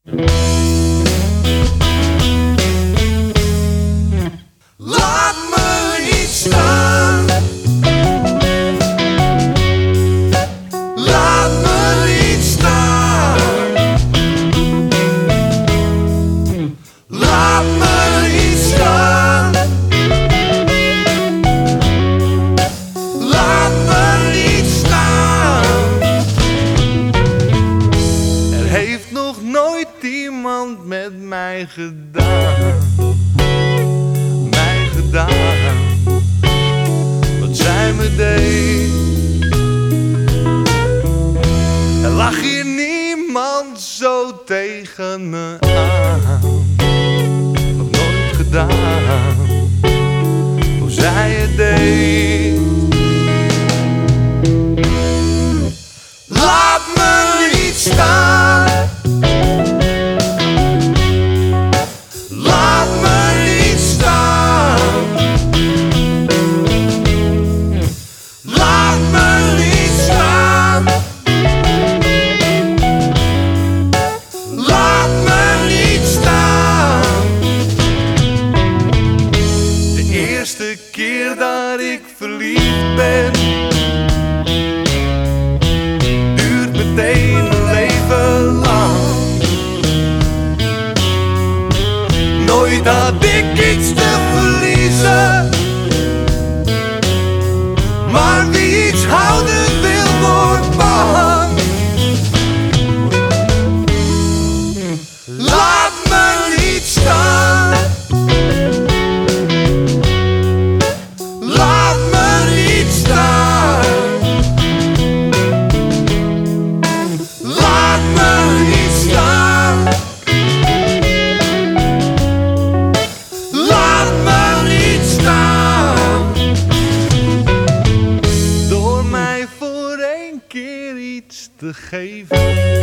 Laat me niet staan. Laat me niet staan. Laat me niet staan. Laat me niet staan. Er heeft nog nooit iemand met mij gedaan. Wat zij me deed. Er lag hier niemand zo tegen me aan. Nog nooit gedaan hoe zij het deed. Laat me niet staan. Laat me niet staan. Laat me niet staan. Laat me niet staan. De eerste keer dat ik verliefd ben, duurt meteen een leven lang. Nooit had ik iets te verliezen, maar wie iets houden wil wordt bang. Laat me niet staan. Laat me niet staan. Laat me niet staan. Laat me niet staan. Door mij voor één keer iets te geven,